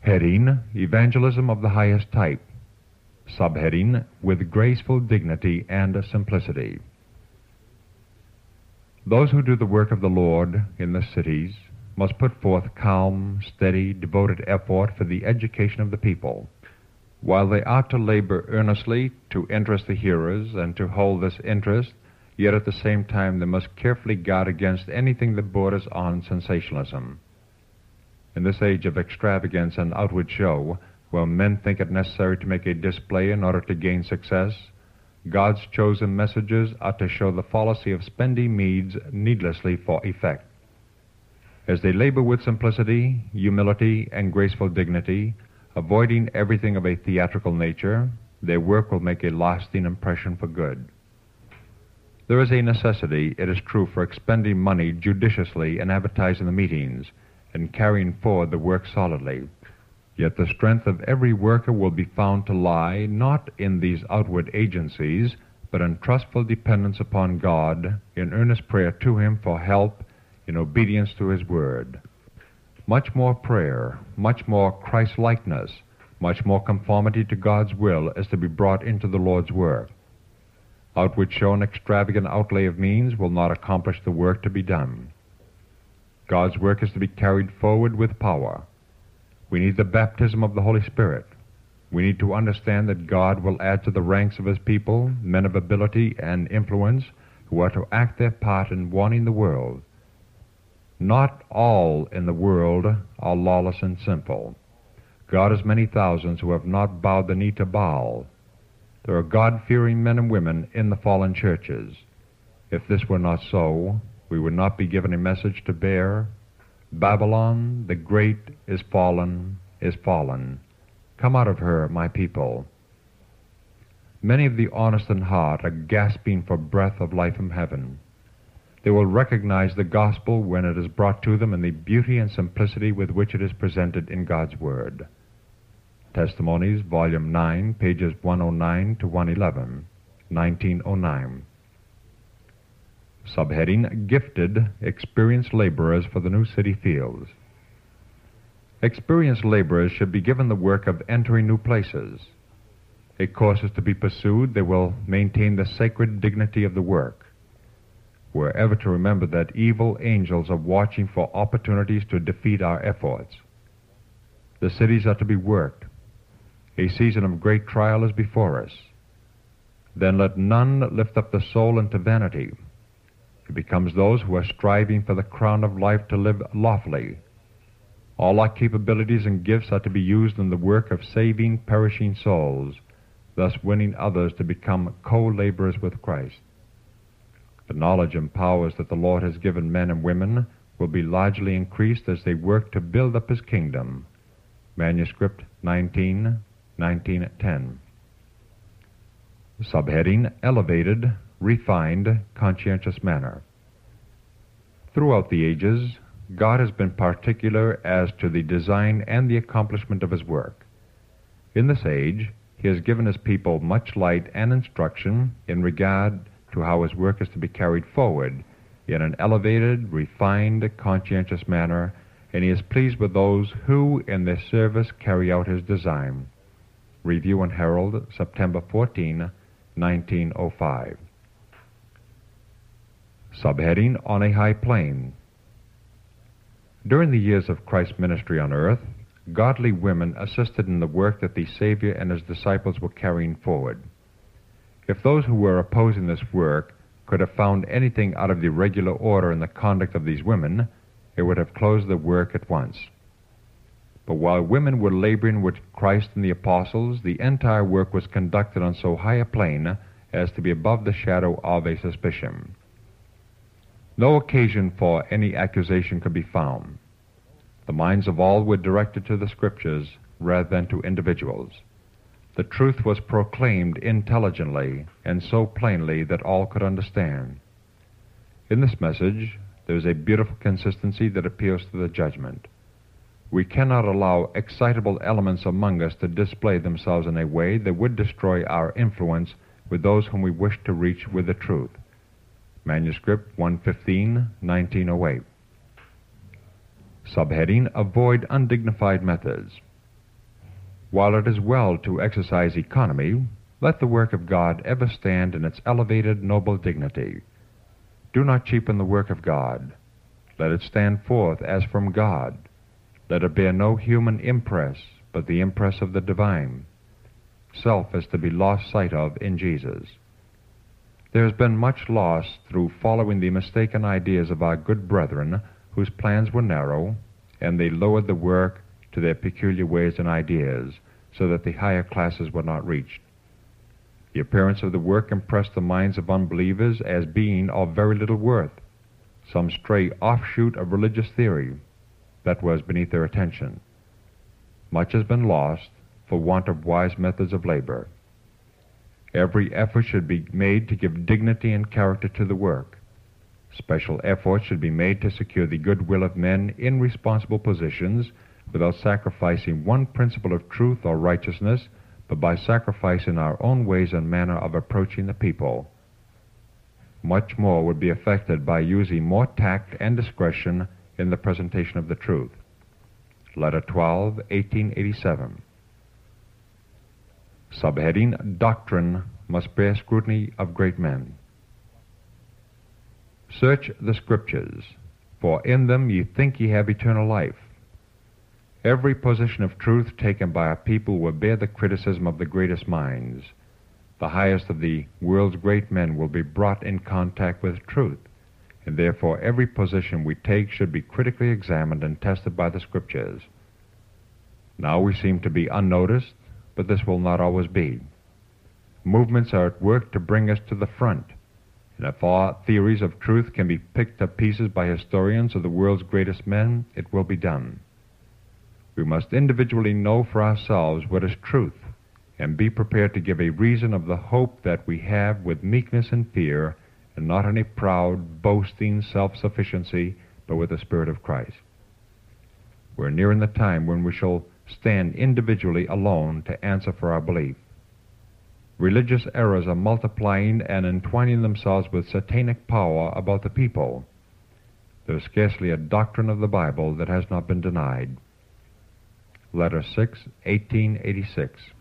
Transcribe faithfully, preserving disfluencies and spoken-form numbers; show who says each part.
Speaker 1: Heading: Evangelism of the Highest Type. Subheading: With Graceful Dignity and Simplicity. Those who do the work of the Lord in the cities must put forth calm, steady, devoted effort for the education of the people. While they ought to labor earnestly to interest the hearers and to hold this interest, yet at the same time they must carefully guard against anything that borders on sensationalism. In this age of extravagance and outward show, where men think it necessary to make a display in order to gain success, God's chosen messengers are to show the fallacy of spending means needlessly for effect. As they labor with simplicity, humility, and graceful dignity, avoiding everything of a theatrical nature, their work will make a lasting impression for good. There is a necessity, it is true, for expending money judiciously in advertising the meetings and carrying forward the work solidly. Yet the strength of every worker will be found to lie not in these outward agencies, but in trustful dependence upon God, in earnest prayer to Him for help, in obedience to His word. Much more prayer, much more Christ-likeness, much more conformity to God's will is to be brought into the Lord's work. Outward show and extravagant outlay of means will not accomplish the work to be done. God's work is to be carried forward with power. We need the baptism of the Holy Spirit. We need to understand that God will add to the ranks of His people men of ability and influence who are to act their part in warning the world. Not all in the world are lawless and sinful. God has many thousands who have not bowed the knee to Baal. There are God-fearing men and women in the fallen churches. If this were not so, we would not be given a message to bear. Babylon, the great, is fallen, is fallen. Come out of her, my people. Many of the honest in heart are gasping for breath of life from heaven. They will recognize the gospel when it is brought to them in the beauty and simplicity with which it is presented in God's Word. Testimonies, Volume nine, pages one oh nine to one eleven, nineteen oh nine. Subheading: Gifted, Experienced Laborers for the New City Fields. Experienced laborers should be given the work of entering new places. A course is to be pursued that will maintain the sacred dignity of the work. We're ever to remember that evil angels are watching for opportunities to defeat our efforts. The cities are to be worked. A season of great trial is before us. Then let none lift up the soul into vanity. It becomes those who are striving for the crown of life to live lawfully. All our capabilities and gifts are to be used in the work of saving perishing souls, thus winning others to become co-laborers with Christ. The knowledge and powers that the Lord has given men and women will be largely increased as they work to build up His kingdom. Manuscript nineteen, nineteen ten. Subheading: Elevated, Refined, Conscientious Manner. Throughout the ages, God has been particular as to the design and the accomplishment of His work. In this age, He has given His people much light and instruction in regard to how His work is to be carried forward in an elevated, refined, conscientious manner, and He is pleased with those who, in their service, carry out His design. Review and Herald, September fourteenth, nineteen oh five. Subheading: On a High Plane. During the years of Christ's ministry on earth, godly women assisted in the work that the Savior and His disciples were carrying forward. If those who were opposing this work could have found anything out of the regular order in the conduct of these women, it would have closed the work at once. But while women were laboring with Christ and the apostles, the entire work was conducted on so high a plane as to be above the shadow of a suspicion. No occasion for any accusation could be found. The minds of all were directed to the Scriptures rather than to individuals. The truth was proclaimed intelligently and so plainly that all could understand. In this message, there is a beautiful consistency that appeals to the judgment. We cannot allow excitable elements among us to display themselves in a way that would destroy our influence with those whom we wish to reach with the truth. Manuscript one fifteen, nineteen oh eight. Subheading: Avoid undignified methods. While it is well to exercise economy, let the work of God ever stand in its elevated, noble dignity. Do not cheapen the work of God. Let it stand forth as from God. Let it bear no human impress, but the impress of the divine. Self is to be lost sight of in Jesus. There has been much loss through following the mistaken ideas of our good brethren, whose plans were narrow, and they lowered the work to their peculiar ways and ideas, so that the higher classes were not reached. The appearance of the work impressed the minds of unbelievers as being of very little worth, some stray offshoot of religious theory that was beneath their attention. Much has been lost for want of wise methods of labor. Every effort should be made to give dignity and character to the work. Special efforts should be made to secure the goodwill of men in responsible positions without sacrificing one principle of truth or righteousness, but by sacrificing our own ways and manner of approaching the people. Much more would be effected by using more tact and discretion in the presentation of the truth. Letter twelve, eighteen eighty-seven. Subheading: Doctrine must bear scrutiny of great men. Search the Scriptures, for in them ye think ye have eternal life. Every position of truth taken by a people will bear the criticism of the greatest minds. The highest of the world's great men will be brought in contact with truth, and therefore every position we take should be critically examined and tested by the Scriptures. Now we seem to be unnoticed, but this will not always be. Movements are at work to bring us to the front, and if our theories of truth can be picked to pieces by historians of the world's greatest men, it will be done. We must individually know for ourselves what is truth, and be prepared to give a reason of the hope that we have with meekness and fear, and not in a proud, boasting self-sufficiency, but with the Spirit of Christ. We're nearing the time when we shall stand individually alone to answer for our belief. Religious errors are multiplying and entwining themselves with satanic power about the people. There is scarcely a doctrine of the Bible that has not been denied. Letter six, eighteen eighty-six.